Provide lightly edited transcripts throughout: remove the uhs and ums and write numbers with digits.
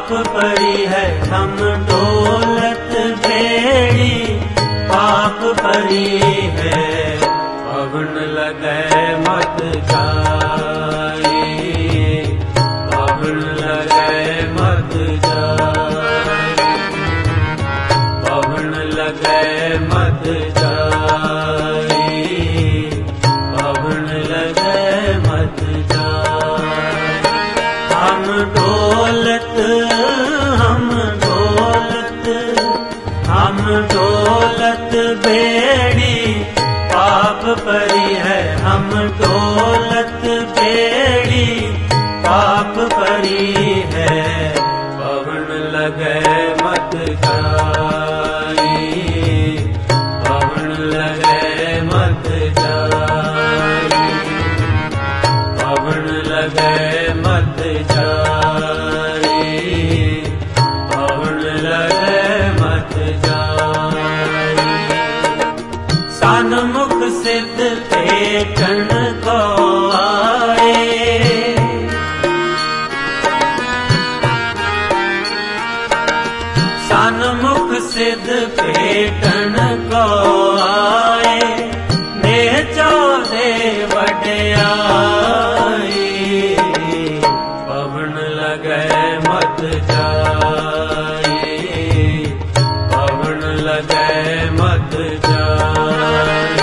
पाप परी है हम डोलत बेड़ी, पाप परी है पवन लगे मत जाए, पवन लगे मत जाए, पवन लगे मत जाए, पवन लगे मत जाए। हम डोलत बेड़ी, पाप परी है हम डोलत बेड़ी, पाप परी है पवन लगे मत जाए, पवन लगे मत जाए, पवन लगे मत जाए, पवन लगे मत जाए। सन्मुख सिद्ध देखन को आए, सन्मुख सिद्ध भेटन को आए, ने चौदे वड्याई, पवन लगे मत जाए, पवन लगे मत जाए,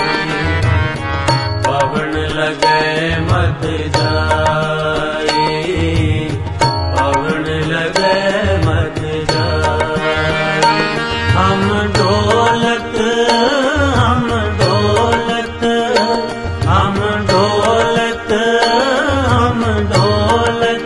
पवन लगे मत जाए, पवन लगे मत जाए। हम डोलत, हम डोलत, हम डोलत, हम डोलत।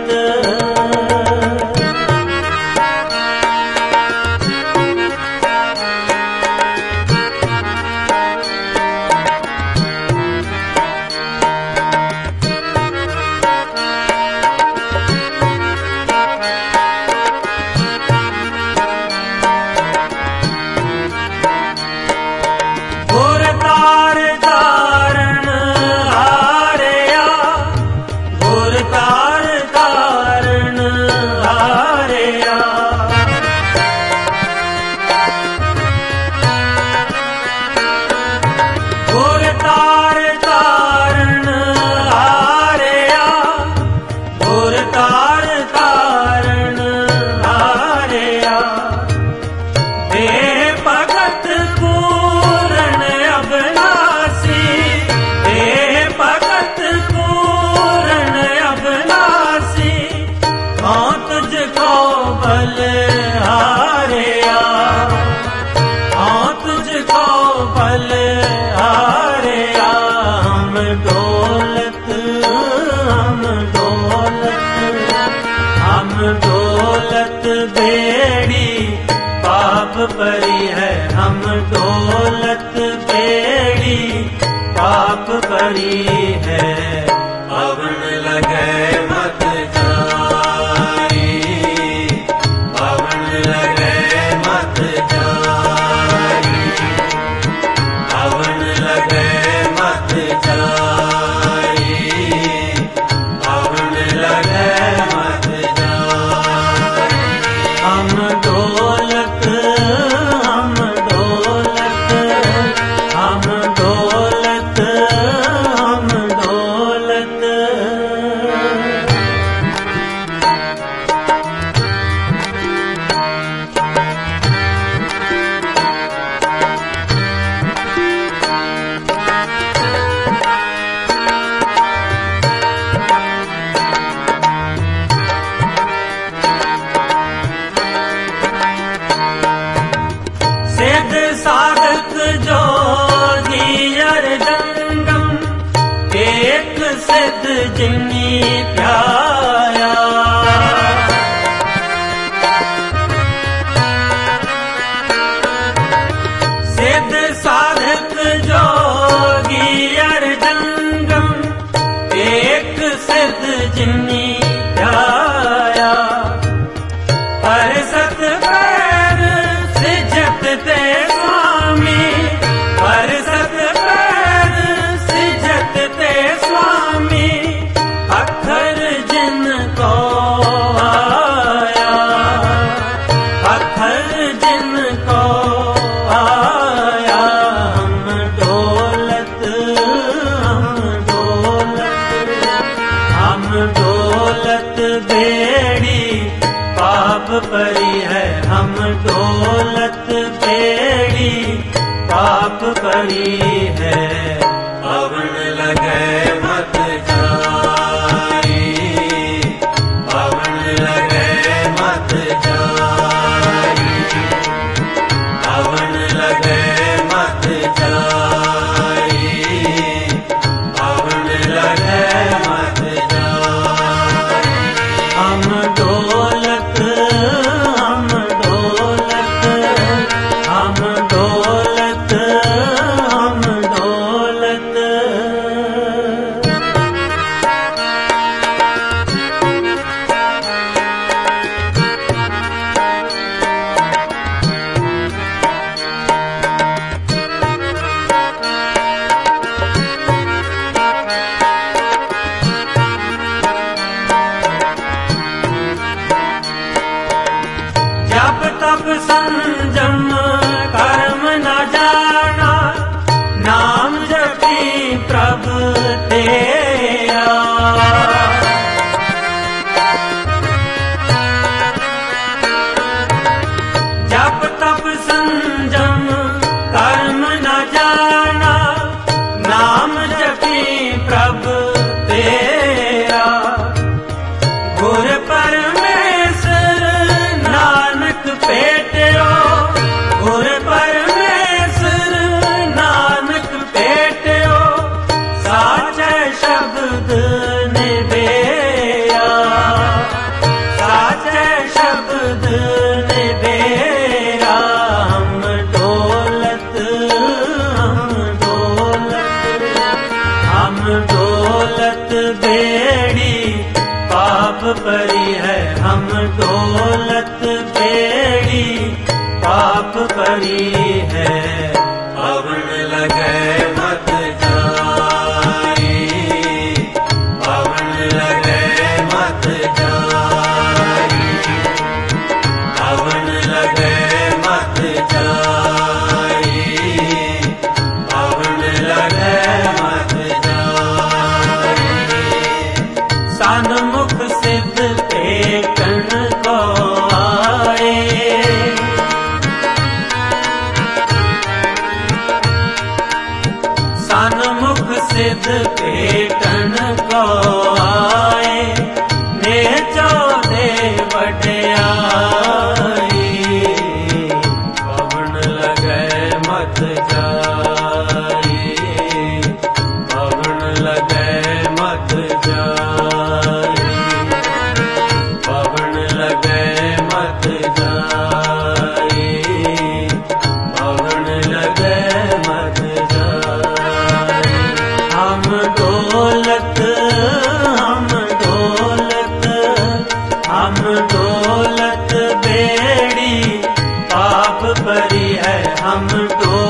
डोलत बेड़ी, पाप परी है हम डोलत बेड़ी, पाप परी है पवन लगे मत जाए, पवन लगे मत जाए, पवन लगे मत जाए, पवन लगे मत जाए। हम डोलत, हम डोलत, हम डोलत, हम डोलत। साधक जो धीर जंगम, एक सिद्ध जिनी प्याया, सिद्ध साधक जो धीर जंगम, एक सिद्ध जिनी प्याया। पर सत पैर सिजत ते स्वामी, पर सत पैर सिजत ते स्वामी, अखर जिन बेड़ी पाप परी है, हम दौलत बेड़ी पाप परी है। पवन लगे मत जाई, पवन लगे मत जाई, पवन लगे मत जाई, पवन लगे मत जाई। हम दौलत, हम दौलत, हम दौलत, हम दौलत। जब तब संजम कर्म न जाना, नाम जपी प्रभु तेरा। जब तब संजम कर्म न जाना, नाम जपी प्रभु तेरा। गुर परमेश्वर नानक पेटो, गुर परमेश्वर नानक पेटो। साचे शब्द निबेरा, साचे शब्द निबेरा। हम दौलत, हम दौलत, हम दौलत बेड़ी पाप परी है, हम दौलत बेड़ी पाप परी है। पवन लगे मत जाई, पवन लगे मत जाई, पवन लगे मत जाई, पवन लगे मत जाई। सन्मुख सिद्ध पेटन को आए, सन्मुख सिद्ध पेटन को आए। नेचो दे बड़याई, पवन लगे मत जाई, पवन लगे मत जाई, पवन लगे मत जाई, पवन लगे मत जाई। हम दौलत, हम दौलत, हम दौलत बेड़ी पाप परी है, हम दौलत